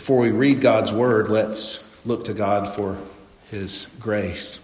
Before we read God's word, let's look to God for his grace.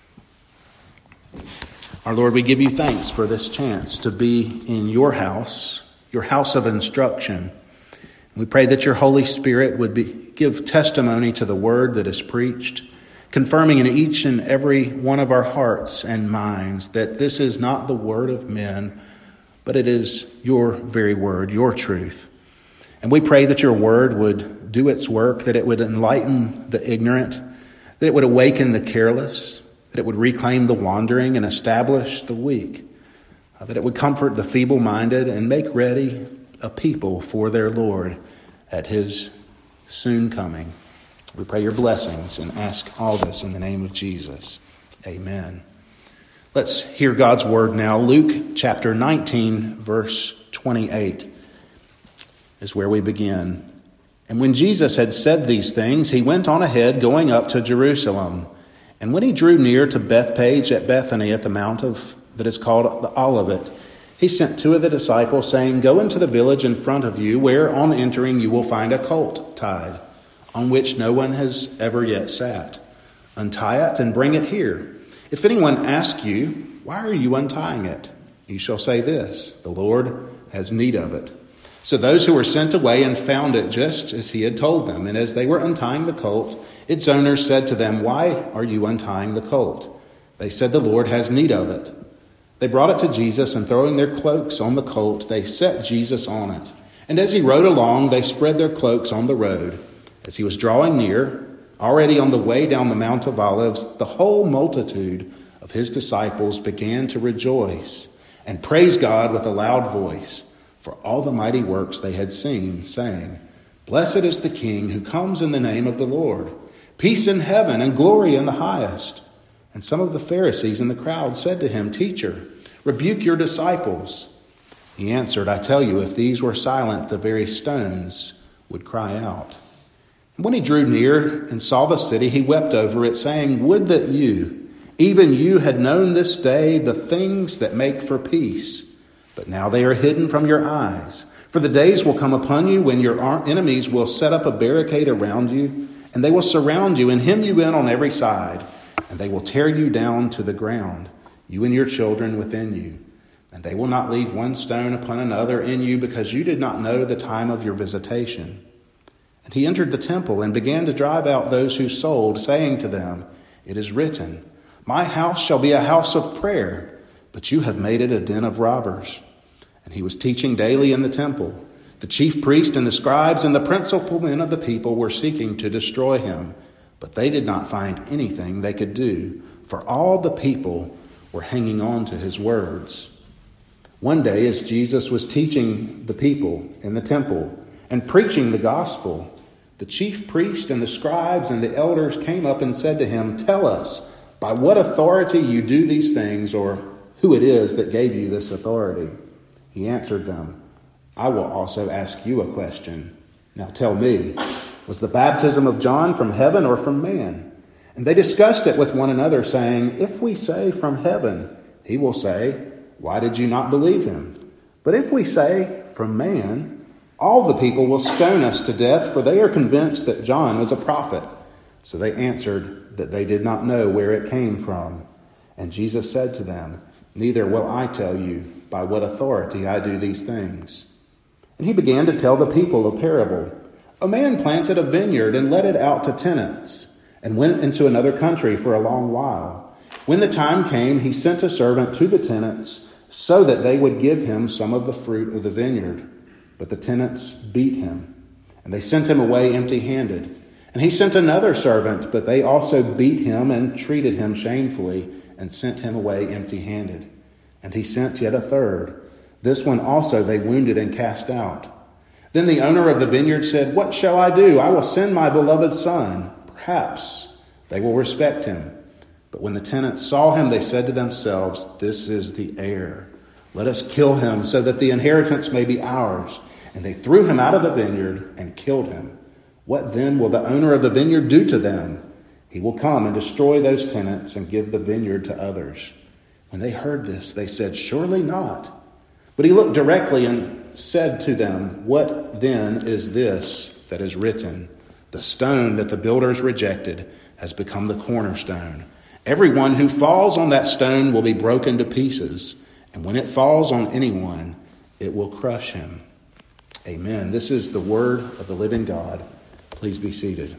Our Lord, we give you thanks for this chance to be in your house of instruction. We pray that your Holy Spirit would give testimony to the word that is preached, confirming in each and every one of our hearts and minds that this is not the word of men, but it is your very word, your truth. And we pray that your word would do its work, that it would enlighten the ignorant, that it would awaken the careless, that it would reclaim the wandering and establish the weak, that it would comfort the feeble-minded and make ready a people for their Lord at his soon coming. We pray your blessings and ask all this in the name of Jesus. Amen. Let's hear God's word now. Luke chapter 19, verse 28 is where we begin. And when Jesus had said these things, he went on ahead, going up to Jerusalem. And when he drew near to Bethpage at Bethany at the mount that is called the Olivet, he sent two of the disciples, saying, "Go into the village in front of you, where on entering you will find a colt tied, on which no one has ever yet sat. Untie it and bring it here. If anyone asks you, 'Why are you untying it?' you shall say this, 'The Lord has need of it.'" So those who were sent away and found it just as he had told them. And as they were untying the colt, its owners said to them, "Why are you untying the colt?" They said, "The Lord has need of it." They brought it to Jesus, and throwing their cloaks on the colt, they set Jesus on it. And as he rode along, they spread their cloaks on the road. As he was drawing near, already on the way down the Mount of Olives, the whole multitude of his disciples began to rejoice and praise God with a loud voice for all the mighty works they had seen, saying, "Blessed is the King who comes in the name of the Lord. Peace in heaven and glory in the highest." And some of the Pharisees in the crowd said to him, "Teacher, rebuke your disciples." He answered, "I tell you, if these were silent, the very stones would cry out." And when he drew near and saw the city, he wept over it, saying, "Would that you, even you, had known this day the things that make for peace. But now they are hidden from your eyes. For the days will come upon you when your enemies will set up a barricade around you, and they will surround you and hem you in on every side, and they will tear you down to the ground, you and your children within you. And they will not leave one stone upon another in you, because you did not know the time of your visitation." And he entered the temple and began to drive out those who sold, saying to them, "It is written, 'My house shall be a house of prayer,' but you have made it a den of robbers." And he was teaching daily in the temple. The chief priest and the scribes and the principal men of the people were seeking to destroy him, but they did not find anything they could do, for all the people were hanging on to his words. One day, as Jesus was teaching the people in the temple and preaching the gospel, the chief priest and the scribes and the elders came up and said to him, "Tell us, by what authority you do these things, or who it is that gave you this authority?" He answered them, "I will also ask you a question. Now tell me, was the baptism of John from heaven or from man?" And they discussed it with one another, saying, "If we say from heaven, he will say, 'Why did you not believe him?' But if we say from man, all the people will stone us to death, for they are convinced that John was a prophet." So they answered that they did not know where it came from. And Jesus said to them, "Neither will I tell you by what authority I do these things." And he began to tell the people a parable. "A man planted a vineyard and let it out to tenants, and went into another country for a long while. When the time came, he sent a servant to the tenants so that they would give him some of the fruit of the vineyard. But the tenants beat him, and they sent him away empty-handed. And he sent another servant, but they also beat him and treated him shamefully, and sent him away empty-handed. And he sent yet a third. This one also they wounded and cast out. Then the owner of the vineyard said, 'What shall I do? I will send my beloved son. Perhaps they will respect him.' But when the tenants saw him, they said to themselves, 'This is the heir. Let us kill him, so that the inheritance may be ours.' And they threw him out of the vineyard and killed him. What then will the owner of the vineyard do to them? He will come and destroy those tenants and give the vineyard to others." When they heard this, they said, "Surely not." But he looked directly and said to them, "What then is this that is written? The stone that the builders rejected has become the cornerstone. Everyone who falls on that stone will be broken to pieces, and when it falls on anyone, it will crush him." Amen. This is the word of the living God. Please be seated.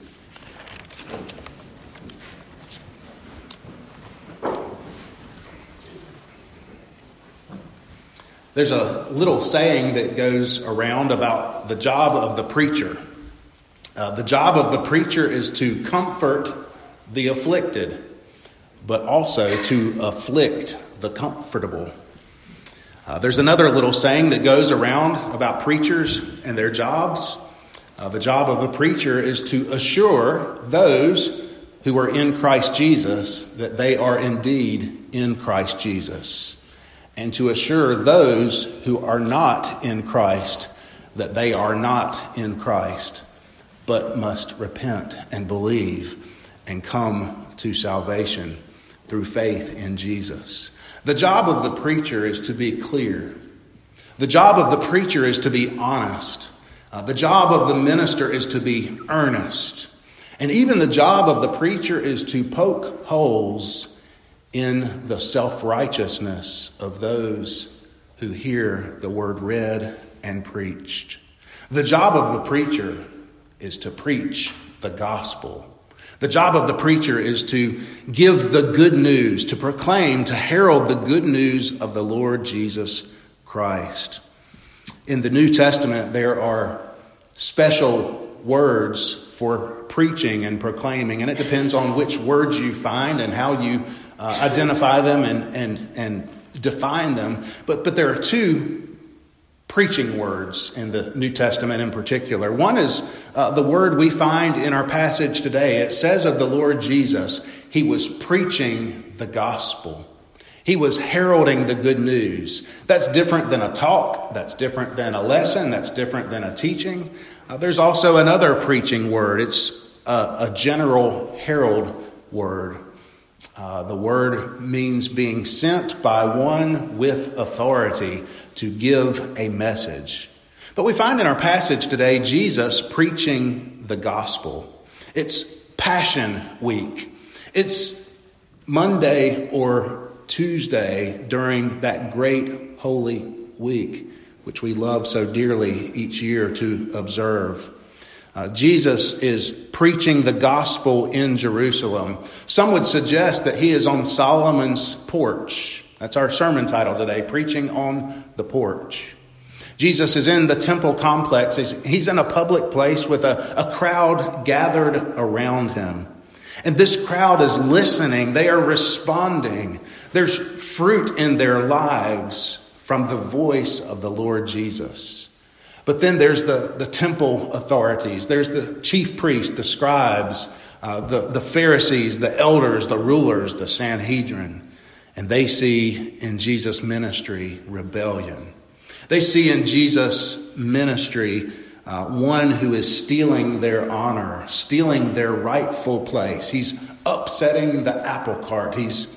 There's a little saying that goes around about the job of the preacher. The job of the preacher is to comfort the afflicted, but also to afflict the comfortable. There's another little saying that goes around about preachers and their jobs. The job of the preacher is to assure those who are in Christ Jesus that they are indeed in Christ Jesus, and to assure those who are not in Christ that they are not in Christ, but must repent and believe and come to salvation through faith in Jesus. The job of the preacher is to be clear. The job of the preacher is to be honest. The job of the minister is to be earnest. And even the job of the preacher is to poke holes in the self-righteousness of those who hear the word read and preached. The job of the preacher is to preach the gospel. The job of the preacher is to give the good news, to proclaim, to herald the good news of the Lord Jesus Christ. In the New Testament, there are special words for preaching and proclaiming, and it depends on which words you find and how you identify them and define them. But there are two preaching words in the New Testament in particular. One is the word we find in our passage today. It says of the Lord Jesus, he was preaching the gospel. He was heralding the good news. That's different than a talk. That's different than a lesson. That's different than a teaching. There's also another preaching word. It's a general herald word. The word means being sent by one with authority to give a message. But we find in our passage today Jesus preaching the gospel. It's Passion Week. It's Monday or Tuesday during that great Holy Week, which we love so dearly each year to observe. Jesus is preaching the gospel in Jerusalem. Some would suggest that he is on Solomon's porch. That's our sermon title today, Preaching on the Porch. Jesus is in the temple complex. He's in a public place with a crowd gathered around him. And this crowd is listening. They are responding. There's fruit in their lives from the voice of the Lord Jesus. But then there's the temple authorities. There's the chief priests, the scribes, the Pharisees, the elders, the rulers, the Sanhedrin. And they see in Jesus' ministry rebellion. They see in Jesus' ministry one who is stealing their honor, stealing their rightful place. He's upsetting the apple cart. He's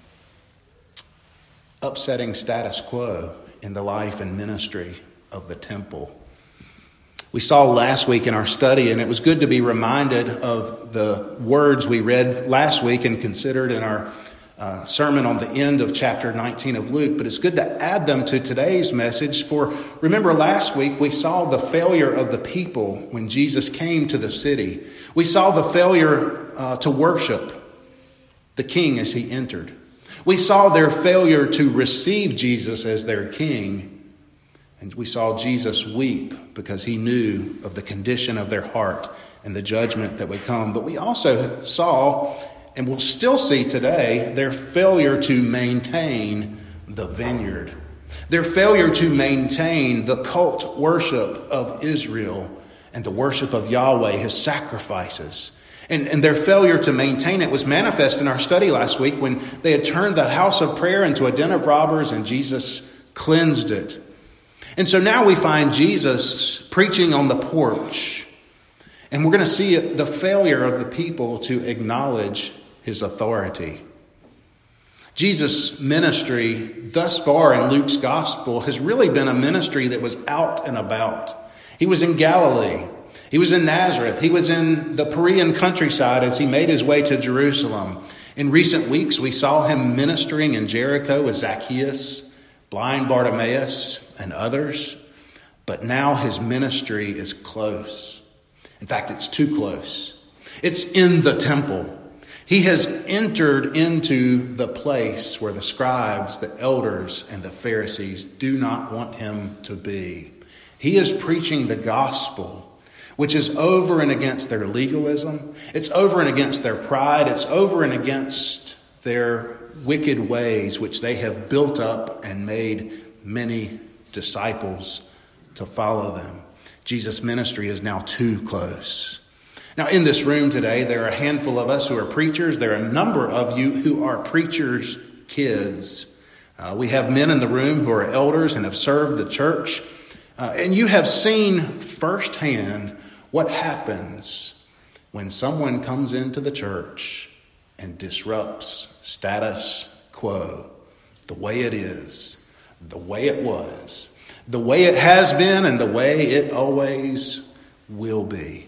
upsetting status quo in the life and ministry of the temple. We saw last week in our study, and it was good to be reminded of the words we read last week and considered in our sermon on the end of chapter 19 of Luke, but it's good to add them to today's message. For remember last week we saw the failure of the people when Jesus came to the city. We saw the failure to worship the king as he entered. We saw their failure to receive Jesus as their king. And we saw Jesus weep because he knew of the condition of their heart and the judgment that would come. But we also saw, and we'll still see today, their failure to maintain the vineyard. Their failure to maintain the cult worship of Israel and the worship of Yahweh, his sacrifices. And their failure to maintain it was manifest in our study last week when they had turned the house of prayer into a den of robbers and Jesus cleansed it. And so now we find Jesus preaching on the porch. And we're going to see the failure of the people to acknowledge his authority. Jesus' ministry thus far in Luke's gospel has really been a ministry that was out and about. He was in Galilee. He was in Nazareth. He was in the Perean countryside as he made his way to Jerusalem. In recent weeks, we saw him ministering in Jericho with Zacchaeus, blind Bartimaeus, and others. But now his ministry is close. In fact, it's too close. It's in the temple. He has entered into the place where the scribes, the elders, and the Pharisees do not want him to be. He is preaching the gospel, which is over and against their legalism. It's over and against their pride. It's over and against their wicked ways, which they have built up and made many disciples to follow them. Jesus' ministry is now too close. Now, in this room today, there are a handful of us who are preachers. There are a number of you who are preachers' kids. We have men in the room who are elders and have served the church. And you have seen firsthand what happens when someone comes into the church and disrupts status quo, the way it is, the way it was, the way it has been, and the way it always will be.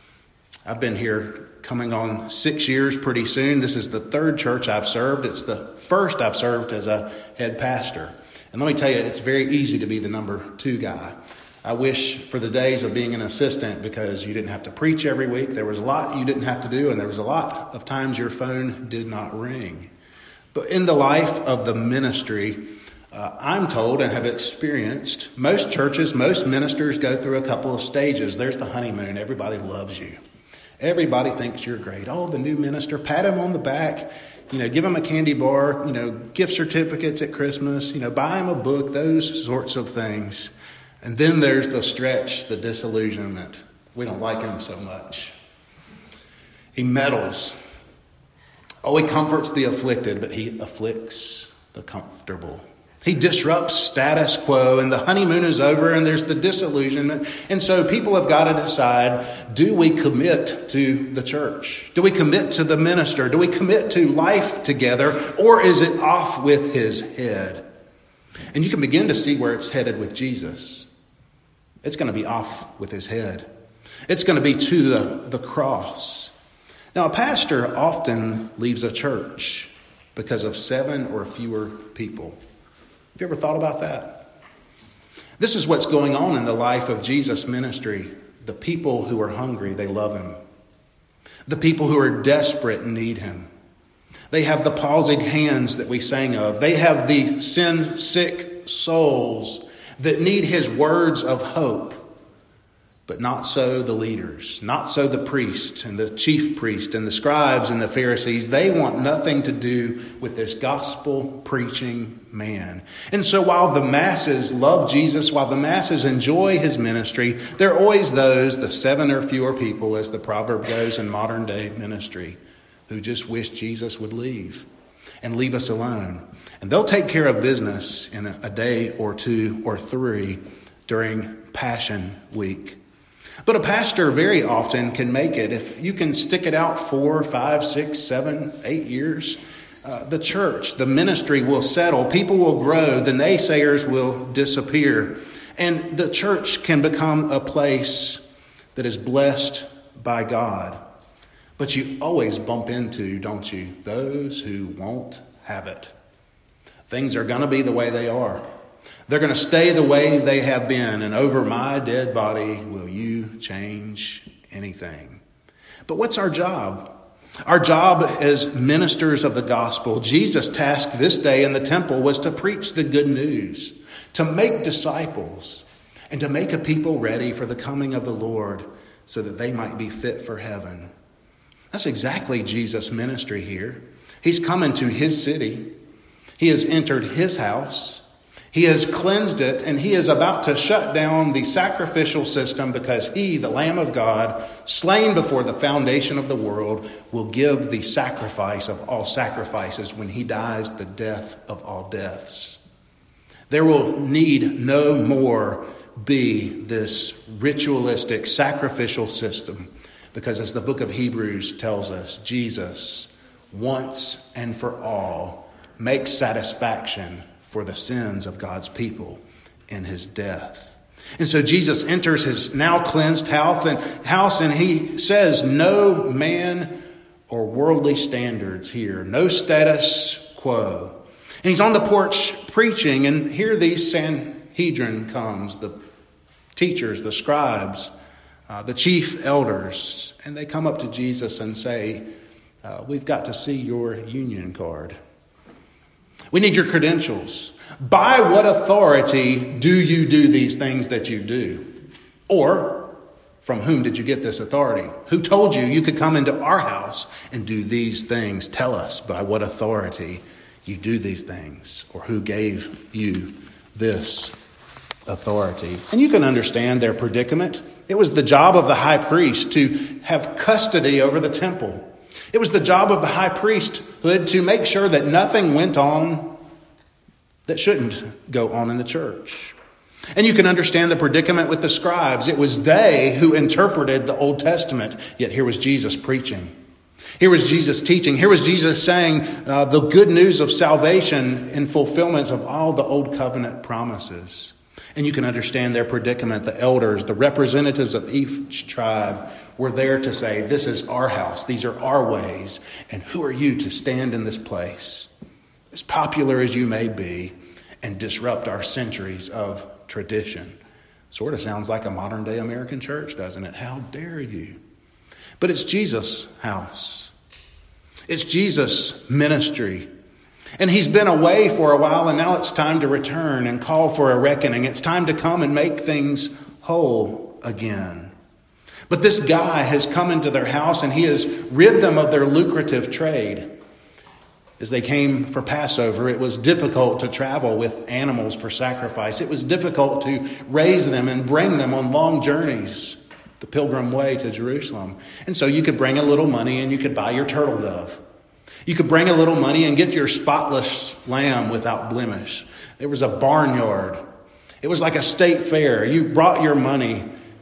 I've been here coming on 6 years pretty soon. This is the third church I've served. It's the first I've served as a head pastor. And let me tell you, it's very easy to be the number 2 guy. I wish for the days of being an assistant, because you didn't have to preach every week. There was a lot you didn't have to do, and there was a lot of times your phone did not ring. But in the life of the ministry, I'm told and have experienced, most churches, most ministers go through a couple of stages. There's the honeymoon. Everybody loves you. Everybody thinks you're great. Oh, the new minister, pat him on the back, give him a candy bar, gift certificates at Christmas, buy him a book, those sorts of things. And then there's the stretch, the disillusionment. We don't like him so much. He meddles. Oh, he comforts the afflicted, but he afflicts the comfortable. He disrupts status quo, and the honeymoon is over, and there's the disillusionment. And so people have got to decide, do we commit to the church? Do we commit to the minister? Do we commit to life together? Or is it off with his head? And you can begin to see where it's headed with Jesus. It's going to be off with his head. It's going to be to the cross. Now, a pastor often leaves a church because of 7 or fewer people. Have you ever thought about that? This is what's going on in the life of Jesus' ministry. The people who are hungry, they love him. The people who are desperate need him. They have the palsied hands that we sang of. They have the sin-sick souls that need his words of hope. But not so the leaders, not so the priest and the chief priest and the scribes and the Pharisees. They want nothing to do with this gospel preaching man. And so while the masses love Jesus, while the masses enjoy his ministry, there are always those, the 7 or fewer people, as the proverb goes in modern day ministry, who just wish Jesus would leave and leave us alone. And they'll take care of business in a day or 2 or 3 during Passion Week. But a pastor very often can make it. If you can stick it out 4, 5, 6, 7, 8 years, the church, the ministry will settle. People will grow. The naysayers will disappear. And the church can become a place that is blessed by God. But you always bump into, don't you, those who won't have it. Things are going to be the way they are. They're going to stay the way they have been, and over my dead body will you change anything. But what's our job? Our job as ministers of the gospel, Jesus' task this day in the temple was to preach the good news, to make disciples, and to make a people ready for the coming of the Lord so that they might be fit for heaven. That's exactly Jesus' ministry here. He's come into his city. He has entered his house. He has cleansed it, and he is about to shut down the sacrificial system because he, the Lamb of God, slain before the foundation of the world, will give the sacrifice of all sacrifices when he dies the death of all deaths. There will need no more be this ritualistic sacrificial system because, as the book of Hebrews tells us, Jesus, once and for all, makes satisfaction for the sins of God's people in his death. And so Jesus enters his now cleansed house and he says, no man or worldly standards here, no status quo. And he's on the porch preaching, and here these Sanhedrin comes, the teachers, the scribes, the chief elders, and they come up to Jesus and say, we've got to see your union card. We need your credentials. By what authority do you do these things that you do? Or, from whom did you get this authority? Who told you you could come into our house and do these things? Tell us by what authority you do these things, or who gave you this authority. And you can understand their predicament. It was the job of the high priest to have custody over the temple. It was the job of the high priesthood to make sure that nothing went on that shouldn't go on in the church. And you can understand the predicament with the scribes. It was they who interpreted the Old Testament, yet here was Jesus preaching. Here was Jesus teaching. Here was Jesus saying the good news of salvation in fulfillment of all the Old Covenant promises. And you can understand their predicament. The elders, the representatives of each tribe were there to say, this is our house. These are our ways. And who are you to stand in this place, as popular as you may be, and disrupt our centuries of tradition? Sort of sounds like a modern day American church, doesn't it? How dare you? But it's Jesus' house. It's Jesus' ministry. And he's been away for a while, and now it's time to return and call for a reckoning. It's time to come and make things whole again. But this guy has come into their house, and he has rid them of their lucrative trade. As they came for Passover, it was difficult to travel with animals for sacrifice. It was difficult to raise them and bring them on long journeys, the pilgrim way to Jerusalem. And so you could bring a little money and you could buy your turtle dove. You could bring a little money and get your spotless lamb without blemish. There was a barnyard. It was like a state fair. You brought your money,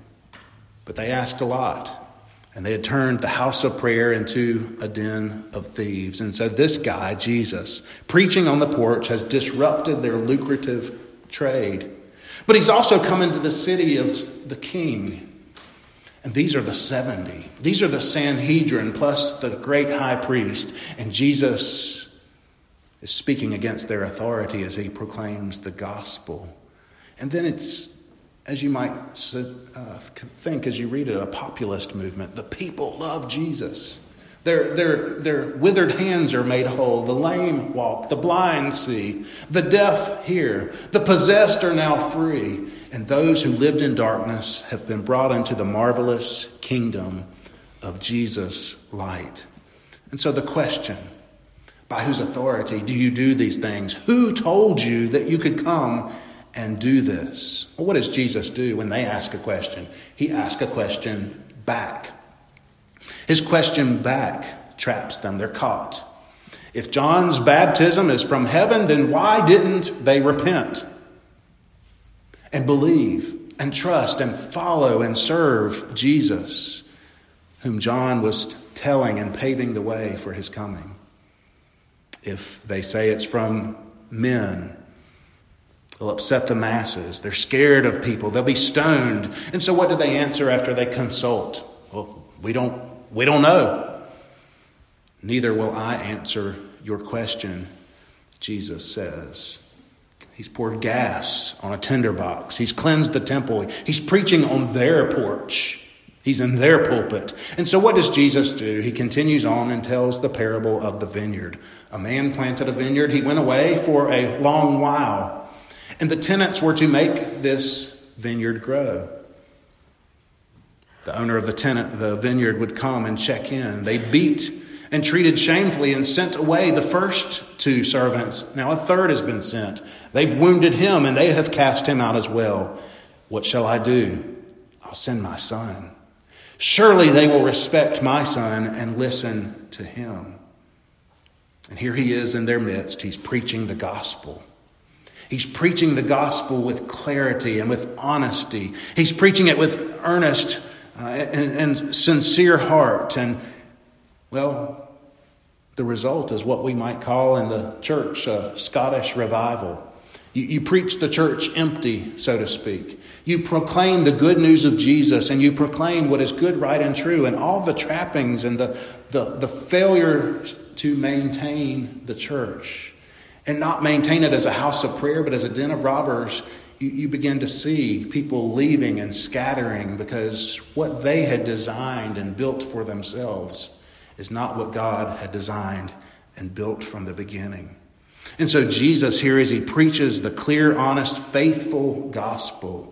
but they asked a lot. And they had turned the house of prayer into a den of thieves. And so this guy, Jesus, preaching on the porch, has disrupted their lucrative trade. But he's also come into the city of the king. And these are the 70. These are the Sanhedrin plus the great high priest. And Jesus is speaking against their authority as he proclaims the gospel. And then it's, as you might think as you read it, a populist movement. The people love Jesus. Their withered hands are made whole. The lame walk. The blind see. The deaf hear. The possessed are now free. And those who lived in darkness have been brought into the marvelous kingdom of Jesus' light. And so the question, by whose authority do you do these things? Who told you that you could come and do this? Well, what does Jesus do when they ask a question? He asks a question back. His question back traps them. They're caught. If John's baptism is from heaven, then why didn't they repent and believe and trust and follow and serve Jesus, whom John was telling and paving the way for his coming? If they say it's from men, they'll upset the masses. They're scared of people. They'll be stoned. And so what do they answer after they consult? Well, we don't know. Neither will I answer your question, Jesus says. He's poured gas on a tinderbox. He's cleansed the temple. He's preaching on their porch. He's in their pulpit. And so what does Jesus do? He continues on and tells the parable of the vineyard. A man planted a vineyard. He went away for a long while. And the tenants were to make this vineyard grow. The owner of the vineyard would come and check in. They beat and treated shamefully and sent away the first 2 servants. Now a third has been sent. They've wounded him and they have cast him out as well. What shall I do? I'll send my son. Surely they will respect my son and listen to him. And here he is in their midst. He's preaching the gospel. He's preaching the gospel with clarity and with honesty. He's preaching it with earnest and sincere heart. And, well, the result is what we might call in the church a Scottish revival. You preach the church empty, so to speak. You proclaim the good news of Jesus, and you proclaim what is good, right, and true, and all the trappings and the failure to maintain the church and not maintain it as a house of prayer, but as a den of robbers. You begin to see people leaving and scattering because what they had designed and built for themselves is not what God had designed and built from the beginning. And so Jesus here, as he preaches the clear, honest, faithful gospel,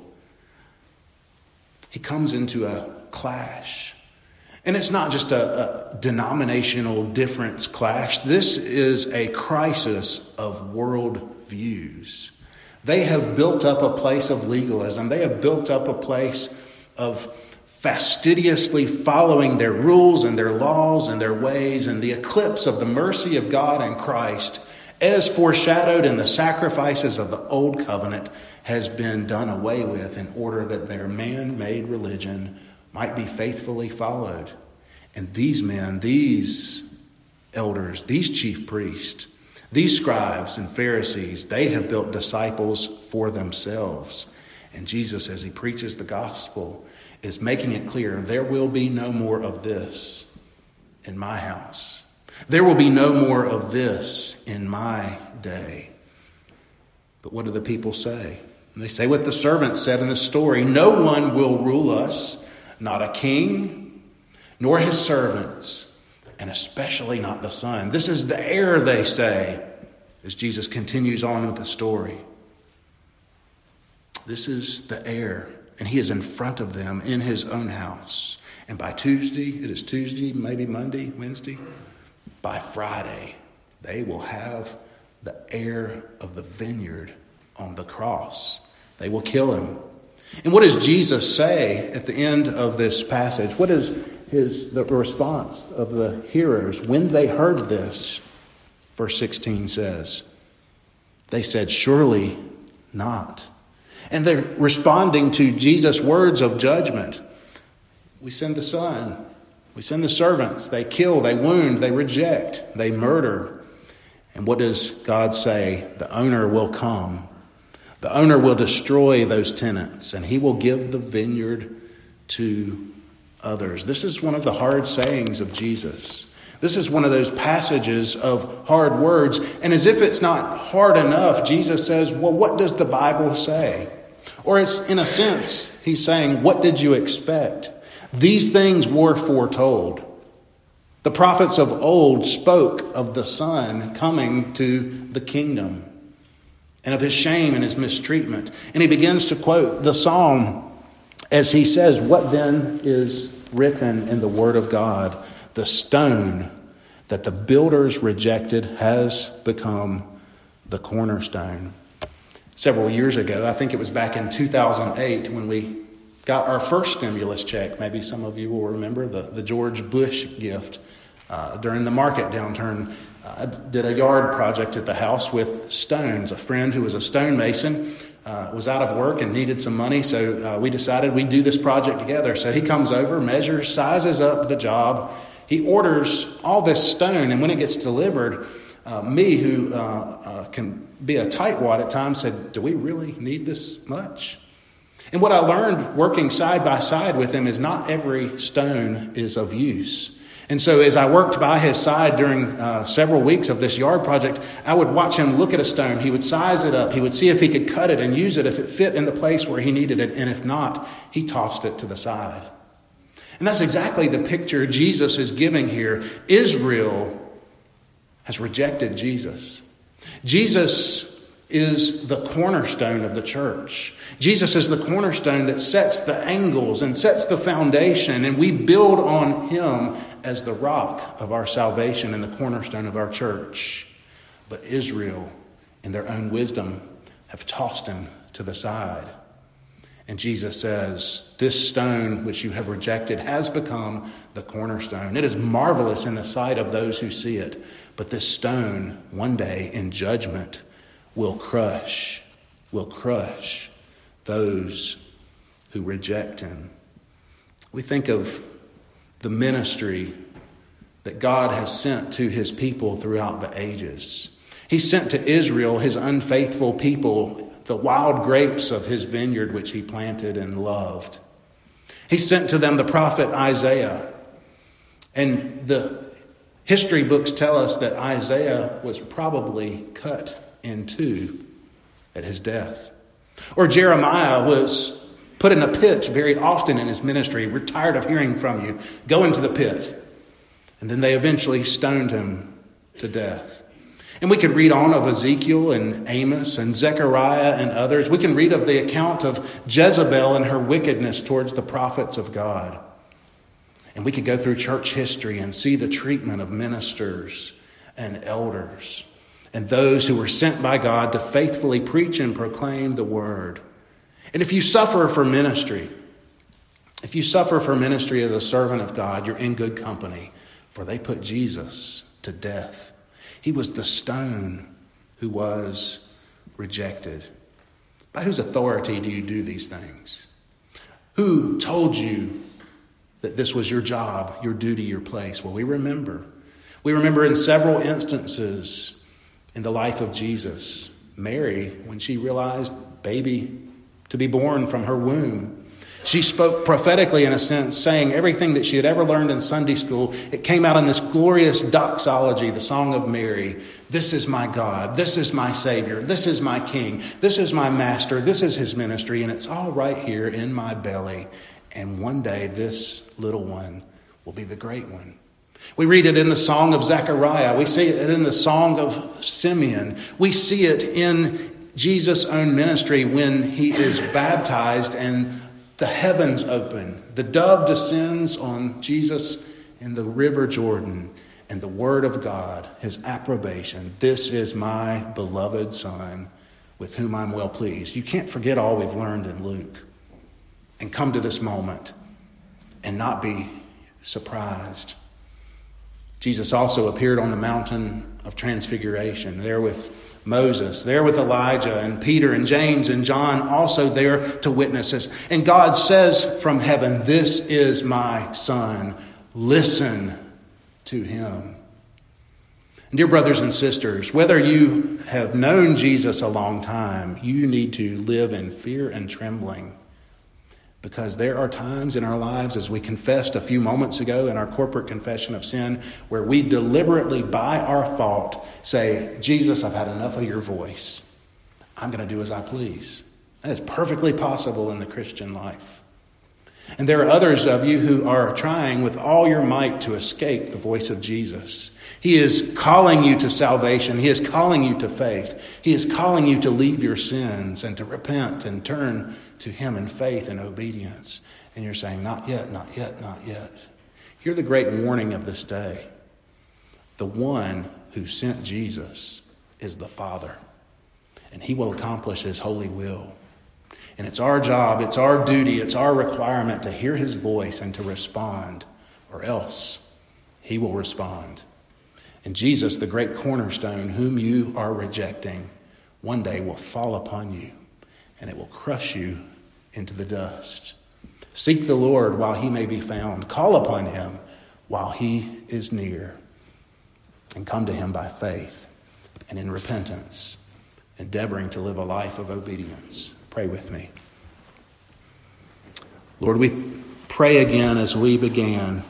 he comes into a clash. And it's not just a denominational difference clash. This is a crisis of worldviews. They have built up a place of legalism. They have built up a place of fastidiously following their rules and their laws and their ways, and the eclipse of the mercy of God and Christ, as foreshadowed in the sacrifices of the old covenant, has been done away with in order that their man-made religion might be faithfully followed. And these men, these elders, these chief priests, these scribes and Pharisees, they have built disciples for themselves. And Jesus, as he preaches the gospel, is making it clear there will be no more of this in my house. There will be no more of this in my day. But what do the people say? They say what the servants said in the story: no one will rule us, not a king, nor his servants, and especially not the Son. This is the heir, they say, as Jesus continues on with the story. This is the heir, and he is in front of them in his own house. And by Tuesday, it is Tuesday, maybe Monday, Wednesday, by Friday, they will have the heir of the vineyard on the cross. They will kill him. And what does Jesus say at the end of this passage? What is the response of the hearers when they heard this? Verse 16 says, they said, surely not. And they're responding to Jesus' words of judgment. We send the Son. We send the servants. They kill, they wound, they reject, they murder. And what does God say? The owner will come. The owner will destroy those tenants, and he will give the vineyard to others. This is one of the hard sayings of Jesus. This is one of those passages of hard words. And as if it's not hard enough, Jesus says, well, what does the Bible say? Or it's, in a sense, he's saying, what did you expect? These things were foretold. The prophets of old spoke of the Son coming to the kingdom and of his shame and his mistreatment. And he begins to quote the psalm as he says, what then is written in the word of God? The stone that the builders rejected has become the cornerstone. Several years ago, I think it was back in 2008 when we got our first stimulus check. Maybe some of you will remember the George Bush gift during the market downturn. I did a yard project at the house with stones. A friend who was a stonemason was out of work and needed some money, so we decided we'd do this project together. So he comes over, measures, sizes up the job. He orders all this stone, and when it gets delivered, me, who can be a tightwad at times, said, do we really need this much? And what I learned working side by side with him is not every stone is of use. And so as I worked by his side during several weeks of this yard project, I would watch him look at a stone. He would size it up. He would see if he could cut it and use it if it fit in the place where he needed it. And if not, he tossed it to the side. And that's exactly the picture Jesus is giving here. Israel has rejected Jesus. Jesus is the cornerstone of the church. Jesus is the cornerstone that sets the angles and sets the foundation, and we build on him as the rock of our salvation and the cornerstone of our church. But Israel, in their own wisdom, have tossed him to the side. And Jesus says, this stone which you have rejected has become the cornerstone. It is marvelous in the sight of those who see it. But this stone, one day in judgment, will crush those who reject him. We think of the ministry that God has sent to his people throughout the ages. He sent to Israel, his unfaithful people, the wild grapes of his vineyard which he planted and loved. He sent to them the prophet Isaiah. And the history books tell us that Isaiah was probably cut in two at his death. Or Jeremiah was put in a pit very often in his ministry. We're tired of hearing from you. Go into the pit. And then they eventually stoned him to death. And we could read on of Ezekiel and Amos and Zechariah and others. We can read of the account of Jezebel and her wickedness towards the prophets of God. And we could go through church history and see the treatment of ministers and elders and those who were sent by God to faithfully preach and proclaim the word. And if you suffer for ministry as a servant of God, you're in good company, for they put Jesus to death. He was the stone who was rejected. By whose authority do you do these things? Who told you that this was your job, your duty, your place? Well, we remember. We remember in several instances in the life of Jesus. Mary, when she realized baby to be born from her womb, she spoke prophetically in a sense, saying everything that she had ever learned in Sunday school. It came out in this glorious doxology, the Song of Mary. This is my God. This is my Savior. This is my King. This is my Master. This is his ministry. And it's all right here in my belly. And one day this little one will be the great one. We read it in the Song of Zechariah. We see it in the Song of Simeon. We see it in Jesus' own ministry when he is baptized and the heavens open. The dove descends on Jesus in the river Jordan, and the word of God, his approbation. This is my beloved Son, with whom I'm well pleased. You can't forget all we've learned in Luke and come to this moment and not be surprised. Jesus also appeared on the mountain of transfiguration, there with Moses, there with Elijah and Peter and James and John, also there to witness us. And God says from heaven, this is my Son. Listen to him. And dear brothers and sisters, whether you have known Jesus a long time, you need to live in fear and trembling. Because there are times in our lives, as we confessed a few moments ago in our corporate confession of sin, where we deliberately, by our fault, say, Jesus, I've had enough of your voice. I'm going to do as I please. That is perfectly possible in the Christian life. And there are others of you who are trying with all your might to escape the voice of Jesus. He is calling you to salvation. He is calling you to faith. He is calling you to leave your sins and to repent and turn to him in faith and obedience. And you're saying, not yet, not yet, not yet. Hear the great warning of this day. The one who sent Jesus is the Father, and he will accomplish his holy will. And it's our job, it's our duty, it's our requirement to hear his voice and to respond, or else he will respond. And Jesus, the great cornerstone, whom you are rejecting, one day will fall upon you, and it will crush you into the dust. Seek the Lord while he may be found. Call upon him while he is near. And come to him by faith and in repentance, endeavoring to live a life of obedience. Pray with me. Lord, we pray again as we began,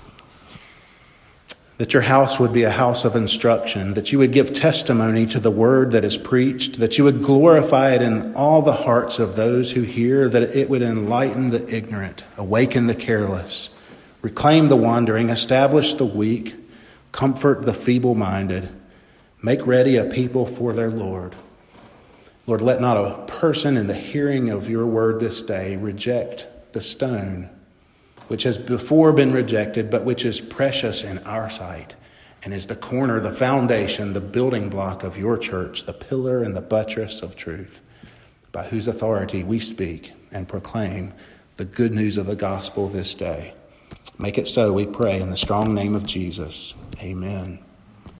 that your house would be a house of instruction, that you would give testimony to the word that is preached, that you would glorify it in all the hearts of those who hear, that it would enlighten the ignorant, awaken the careless, reclaim the wandering, establish the weak, comfort the feeble-minded, make ready a people for their Lord. Lord, let not a person in the hearing of your word this day reject the stone, which has before been rejected, but which is precious in our sight and is the corner, the foundation, the building block of your church, the pillar and the buttress of truth, by whose authority we speak and proclaim the good news of the gospel this day. Make it so, we pray, in the strong name of Jesus. Amen.